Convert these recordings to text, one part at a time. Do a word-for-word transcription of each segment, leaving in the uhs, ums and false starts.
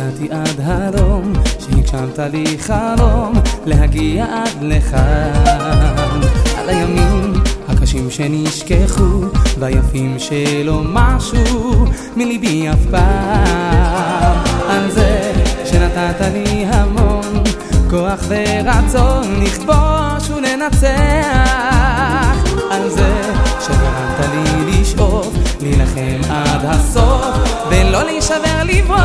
שהגעתי עד הלום, שהגשמת לי חלום להגיע עד לכאן. על הימים הקשים שנשכחו והיפים שלא משהו מליבי אף פעם. על זה שנתת לי המון כוח ורצון לכבוש ולנצח. על זה שגרמת לי לשאוף להילחם עד הסוף ולא להישבר לברוח.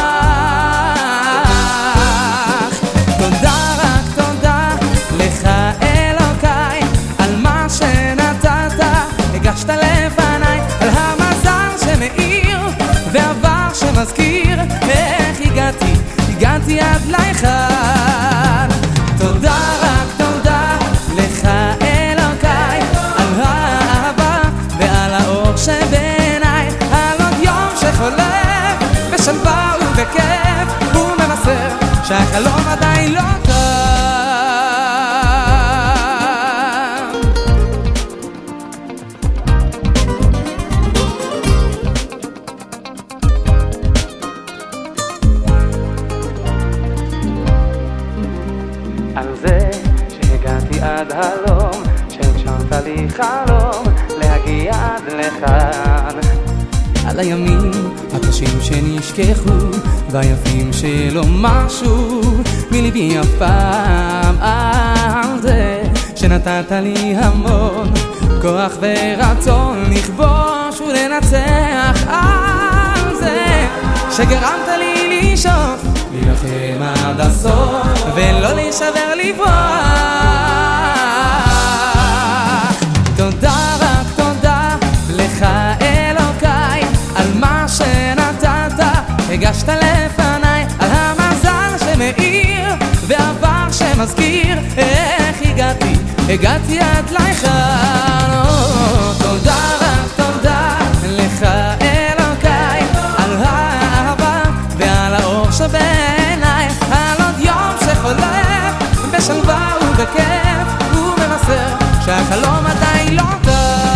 תודה רק תודה לך אלוקיי על מה שנתת, הגשת לפניי, על המזל שמאיר ועבר שמזכיר איך הגעתי, הגעתי עד לכאן. תודה רק תודה לך אלוקיי על האהבה ועל האור שבעיניי, על עוד יום שחולף בשלווה ובכיף ומבשר שהחלום עדיין לא תם. על זה שהגעתי עד הלום, שהגשמת לי חלום להגיע עד לכאן. על הימים הקשים שנשכחו והיפים שלא משהו מליבי אף פעם. על זה שנתת לי המון כוח ורצון לכבוש ולנצח. על זה שגרמת לי לשאוף להילחם עד הסוף ולא להישבר לברוח. תודה רק תודה לך אלוקיי על מה שנתת, הגשת לפניי, על המזל שמאיר ועבר שמזכיר איך הגעתי, הגעתי עד לכאן. תודה רק תודה לך אלוקיי על האהבה ועל האור שבעיניי, על עוד יום שחולף בשלווה ובכיף ומבשר שהחלום עדיין לא תם.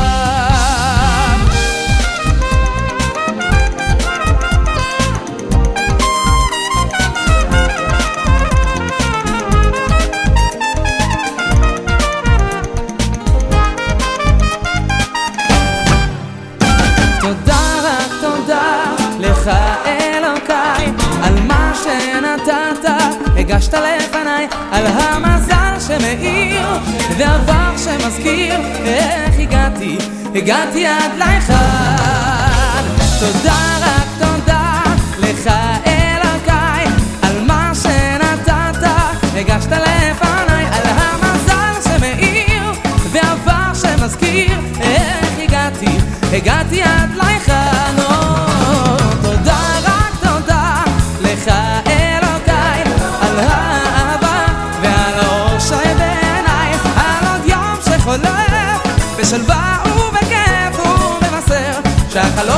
תודה רק תודה לך אלוקיי על מה שנתת, הגשת לפניי, על המזל שמאיר ועבר שמזכיר איך הגעתי, הגעתי עד לכאן. תודה רק תודה לך אלוקיי על מה שנתת, הגשת לפניי, על המזל שמאיר ועבר שמזכיר איך הגעתי, הגעתי עד לכאן. תודה רק תודה לך אלוקיי על האהבה ועל האור שבעיניי, על עוד יום שחולף בשלווה ובכיף ומבשר שהחלום